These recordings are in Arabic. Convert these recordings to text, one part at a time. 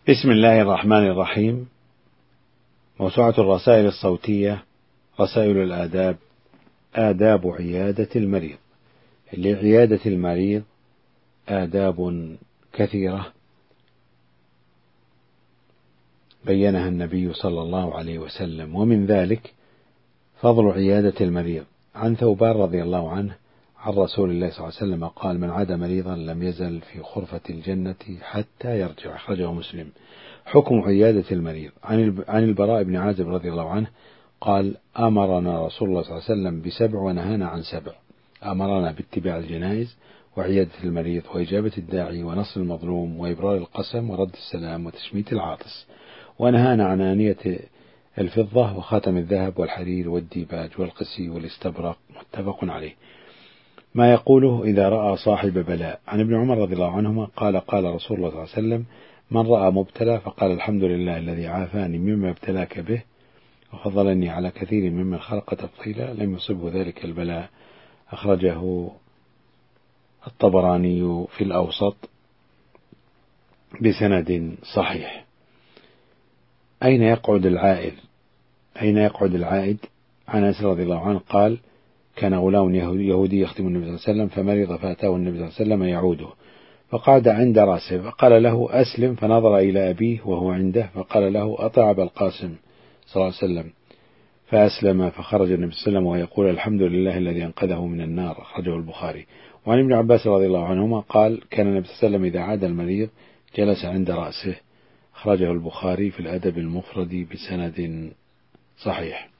بسم الله الرحمن الرحيم. موسوعة الرسائل الصوتية رسائل الآداب. آداب عيادة المريض. لعيادة المريض آداب كثيرة بينها النبي صلى الله عليه وسلم، ومن ذلك فضل عيادة المريض. عن ثوبان رضي الله عنه عن رسول الله صلى الله عليه وسلم قال: من عاد مريضا لم يزل في خرفة الجنة حتى يرجع. أخرجه مسلم. حكم عيادة المريض. عن البراء بن عازب رضي الله عنه قال: أمرنا رسول الله صلى الله عليه وسلم ب7 ونهانا عن 7. أمرنا باتباع الجنائز وعيادة المريض وإجابة الداعي ونصر المظلوم وإبرار القسم ورد السلام وتشميت العاطس، ونهانا عن آنية الفضة وخاتم الذهب والحرير والديباج والقسي والاستبرق. متفق عليه. ما يقوله إذا رأى صاحب بلاء. عن ابن عمر رضي الله عنهما قال: قال رسول الله صلى الله عليه وسلم: من رأى مبتلى فقال الحمد لله الذي عافاني مما ابتلاك به وفضلني على كثير ممن خلق تفضيلا لم يصبه ذلك البلاء. أخرجه الطبراني في الأوسط بسند صحيح. أين يقعد العائد؟ عن أنس رضي الله عنه قال: كان غلام يهودي يخدم النبي صلى الله عليه وسلم فمرض فأتاه النبي صلى الله عليه وسلم يعوده، فقعد عند رأسه فقال له: أسلم، فنظر إلى أبيه وهو عنده فقال له: أطع أبا القاسم صلى الله عليه وسلم، فأسلم، فخرج النبي صلى الله عليه وسلم ويقول: الحمد لله الذي أنقذه من النار. أخرجه البخاري. وعن ابن عباس رضي الله عنهما قال: كان النبي صلى الله عليه وسلم إذا عاد المريض جلس عند رأسه. أخرجه البخاري في الأدب المفرد بسند صحيح.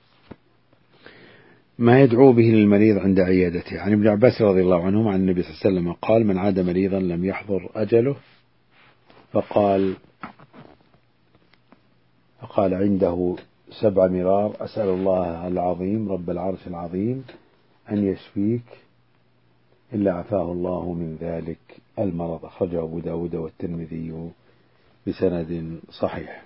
ما يدعو به للمريض عند عيادته. عن ابن عباس رضي الله عنهما عن النبي صلى الله عليه وسلم قال: من عاد مريضا لم يحضر أجله فقال عنده 7 مرار: أسأل الله العظيم رب العرش العظيم أن يشفيك إلا عفاه الله من ذلك المرض. أخرجه أبو داود والترمذي بسند صحيح.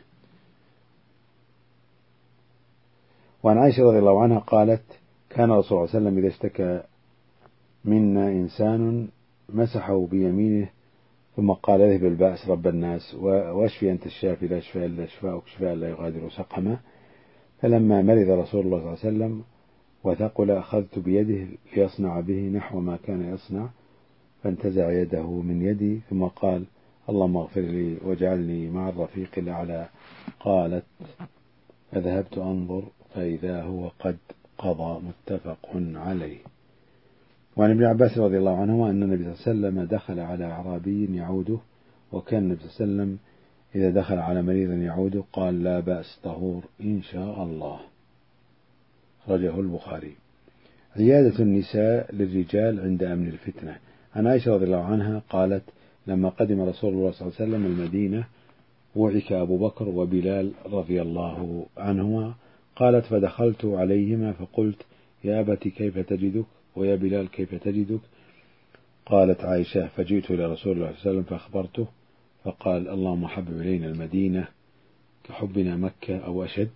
وعن عائشة رضي الله عنها قالت: كان رسول الله صلى الله عليه وسلم إذا اشتكى منا إنسان مسحه بيمينه ثم قال: اذهب البأس رب الناس واشفي أنت الشافي لا شفاء إلا شفاءك شفاء لا يغادر سقما. فلما مرض رسول الله صلى الله عليه وسلم وثقل أخذت بيده ليصنع به نحو ما كان يصنع، فانتزع يده من يدي ثم قال: اللهم اغفر لي واجعلني مع الرفيق الأعلى. قالت: فذهبت أنظر فإذا هو قد قضى. متفق عليه. وعن ابن عباس رضي الله عنهما أن النبي صلى الله عليه وسلم دخل على أعرابي يعوده، وكان النبي صلى الله عليه وسلم إذا دخل على مريض يعوده قال: لا بأس طهور إن شاء الله. أخرجه البخاري. عيادة النساء للرجال عند أمن الفتنة. عن عائشة رضي الله عنها قالت: لما قدم رسول الله صلى الله عليه وسلم المدينة وعك أبو بكر وبلال رضي الله عنهما. قالت: فدخلت عليهما فقلت: يا أبت كيف تجدك؟ ويا بلال كيف تجدك؟ قالت عائشة: فجئت إلى رسول الله صلى الله عليه وسلم فأخبرته فقال: اللهم حبب إلينا المدينة كحبنا مكة أو أشد،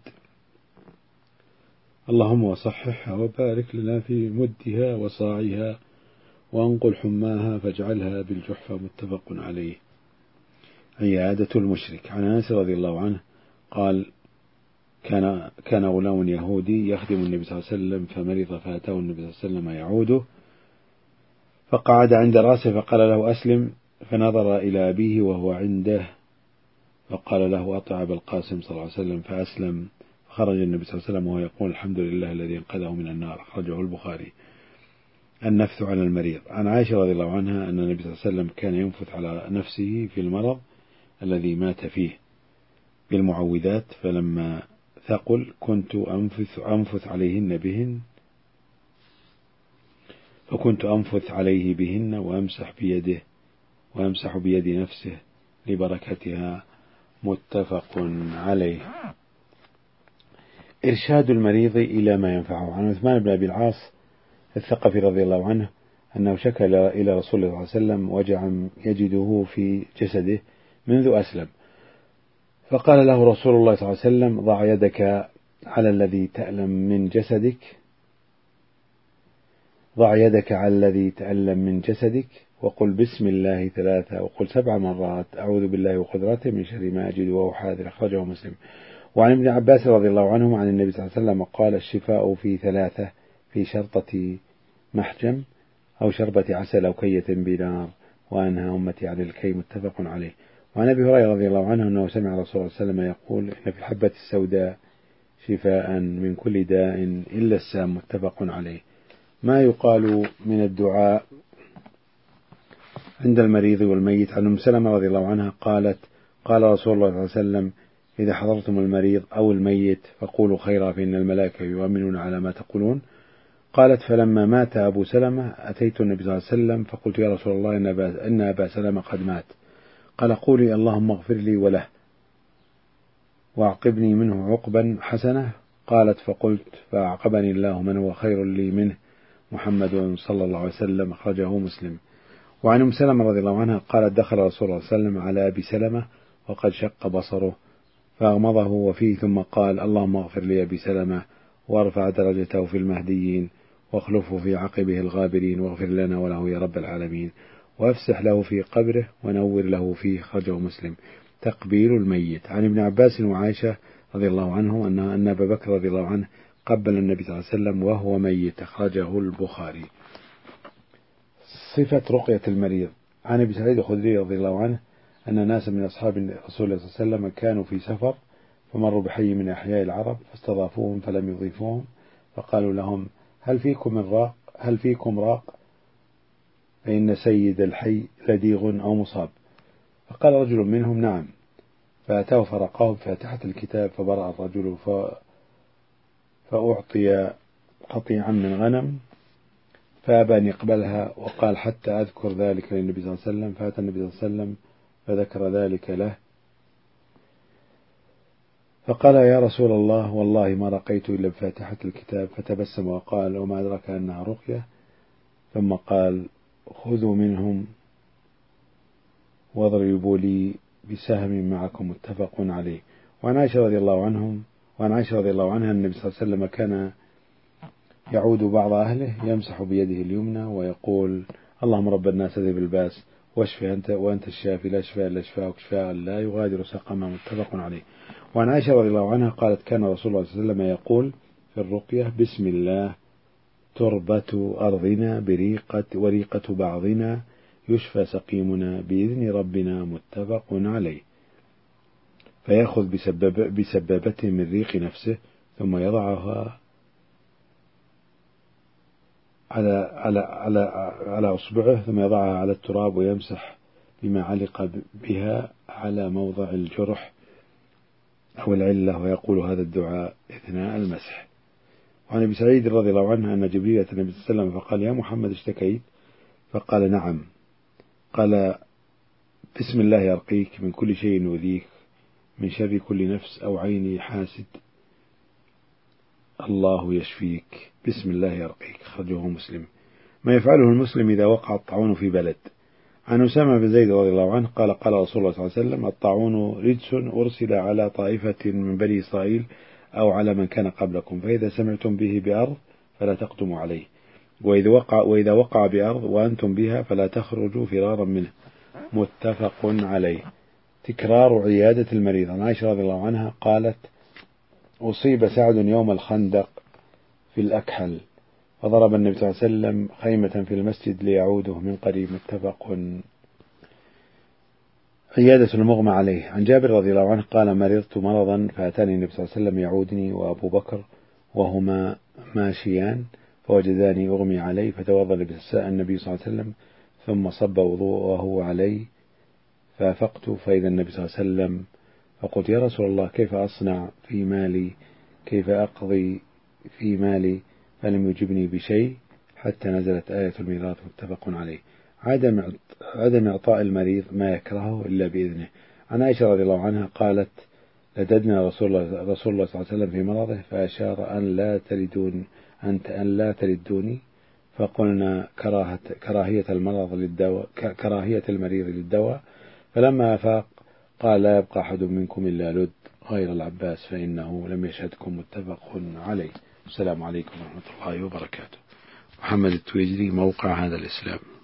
اللهم وصححها وبارك لنا في مدها وصاعها وانقل حماها فاجعلها بالجحفة. متفق عليه. عيادة المشرك. عن أنس رضي الله عنه قال: كان غلام يهودي يخدم النبي صلى الله عليه وسلم فمرض فأتاه النبي صلى الله عليه وسلم يعوده، فقعد عند رأسه فقال له: أسلم، فنظر إلى أبيه وهو عنده فقال له: أطع أبا القاسم صلى الله عليه وسلم، فأسلم. خرج النبي صلى الله عليه وسلم وهو يقول: الحمد لله الذي انقذه من النار. أخرجه البخاري. النفث على المريض. عن عائشة رضي الله عنها أن النبي صلى الله عليه وسلم كان ينفث على نفسه في المرض الذي مات فيه بالمعوذات، فلما ثقل كنت أنفث عليه بهن وأمسح بيد نفسه لبركتها. متفق عليه. إرشاد المريض إلى ما ينفعه. عن عثمان بن أبي العاص الثقفي رضي الله عنه أنه شكى إلى رسول الله صلى الله عليه وسلم وجعا يجده في جسده منذ أسلم، فقال له رسول الله صلى الله عليه وسلم: ضع يدك على الذي تألم من جسدك ضع يدك على الذي تألم من جسدك وقل بسم الله 3 وقل 7 مرات أعوذ بالله وقدرته من شر ما أجد وهو حاذر. أخرجه مسلم. وعن ابن عباس رضي الله عنهما عن النبي صلى الله عليه وسلم قال الشفاء في 3 في شرطة محجم أو شربة عسل أو كية بنار وأنهى أمتي عن الكي. متفق عليه. وعن أبي هريرة رضي الله عنه أنه سمع رسول الله صلى الله عليه وسلم يقول إن في الحبة السوداء شفاء من كل داء إلا السام. متفق عليه. ما يقال من الدعاء عند المريض والميت. عن أم سلمة رضي الله عنها قالت قال رسول الله صلى الله عليه وسلم إذا حضرتم المريض أو الميت فقولوا خيرا فإن الملائكة يؤمنون على ما تقولون. قالت فلما مات أبو سلمة أتيت النبي صلى الله عليه وسلم فقلت يا رسول الله إن أبا سلمة قد مات. قال قولي اللهم اغفر لي وله وأعقبني منه عقبا حسنة. قالت فقلت فأعقبني الله من هو خير لي منه محمد صلى الله عليه وسلم. أخرجه مسلم. وعن أم سلمة رضي الله عنها قالت دخل رسول الله صلى الله عليه وسلم على أبي سلمة وقد شق بصره فأغمضه وفيه ثم قال اللهم اغفر لي أبي سلمة وارفع درجته في المهديين واخلفه في عقبه الغابرين واغفر لنا وله يا رب العالمين وافسح له في قبره ونور له فيه. خرجه مسلم. تقبيل الميت. عن ابن عباس وعائشة رضي الله عنه أن أبا بكر رضي الله عنه قبل النبي صلى الله عليه وسلم وهو ميت. أخرجه البخاري. صفة رقية المريض. عن أبي سعيد الخدري رضي الله عنه أن ناسا من أصحاب رسول الله صلى الله عليه وسلم كانوا في سفر فمروا بحي من أحياء العرب فاستضافوهم فلم يضيفوهم فقالوا لهم هل فيكم راق فإن سيد الحي لديغ أو مصاب. فقال رجل منهم نعم. فأتاه فرقاه بفاتحة الكتاب فبرأ الرجل فأعطي قطيعا من غنم فأبى أن يقبلها وقال حتى أذكر ذلك للنبي صلى الله عليه وسلم. فأتى النبي صلى الله عليه وسلم فذكر ذلك له فقال يا رسول الله والله ما رقيت إلا بفاتحة الكتاب. فتبسم وقال وما أدرك أنها رقية. ثم قال خذوا منهم واضربوا لي بسهم معكم. متفق عليه. وعن عائشة رضي الله عنها النبي صلى الله عليه وسلم كان يعود بعض أهله يمسح بيده اليمنى ويقول اللهم رب الناس ذهب الباس واشفي وأنت الشافي لا شفاء إلا شفاءك شفاء لا يغادر سقما. متفق عليه. وعن عائشة رضي الله عنها قالت كان رسول الله صلى الله عليه وسلم يقول في الرقية بسم الله تربة أرضنا وريقة بعضنا يشفى سقيمنا بإذن ربنا. متفق عليه. فيأخذ بسبابته من ريق نفسه ثم يضعها على أصبعه ثم يضعها على التراب ويمسح بما علق بها على موضع الجرح أو العلة ويقول هذا الدعاء أثناء المسح. وعن أبي سعيد رضي الله عنه أن جبريل أتى النبي صلى الله عليه وسلم فقال يا محمد اشتكيت؟ فقال نعم. قال بسم الله يرقيك من كل شيء يؤذيك من شر كل نفس أو عين حاسد الله يشفيك بسم الله يرقيك. خرجه مسلم. ما يفعله المسلم إذا وقع الطاعون في بلد. عن أسامة بن زيد رضي الله عنه قال قال رسول الله صلى الله عليه وسلم الطاعون رجس أرسل على طائفة من بني إسرائيل أو على من كان قبلكم فإذا سمعتم به بأرض فلا تقدموا عليه وإذا وقع بأرض وأنتم بها فلا تخرجوا فرارا منه. متفق عليه. تكرار عيادة المريض. عن عائشة رضي الله عنها قالت أصيب سعد يوم الخندق في الأكحل فضرب النبي صلى الله عليه وسلم خيمة في المسجد ليعوده من قريب. متفق. عيادة المغمى عليه. عن جابر رضي الله عنه قال مرضت مرضا فأتاني النبي صلى الله عليه وسلم يعودني وأبو بكر وهما ماشيان فوجداني أغمي علي فتوضأ النبي صلى الله عليه وسلم ثم صب وضوءه علي فأفقت فإذا النبي صلى الله عليه وسلم فقلت يا رسول الله كيف أصنع في مالي كيف أقضي في مالي فلم يجبني بشيء حتى نزلت آية الميراث. متفق عليه. عدم إعطاء المريض ما يكرهه إلا بإذنه. عن عائشة رضي الله عنها قالت لددنا رسول الله صلى الله عليه وسلم في مرضه فأشار أن لا تردوني فقلنا كراهية المريض للدواء فلما أفاق قال لا يبقى أحد منكم إلا لد غير العباس فإنه لم يشهدكم. متفق عليه. السلام عليكم ورحمة الله وبركاته. محمد التويجري، موقع هذا الإسلام.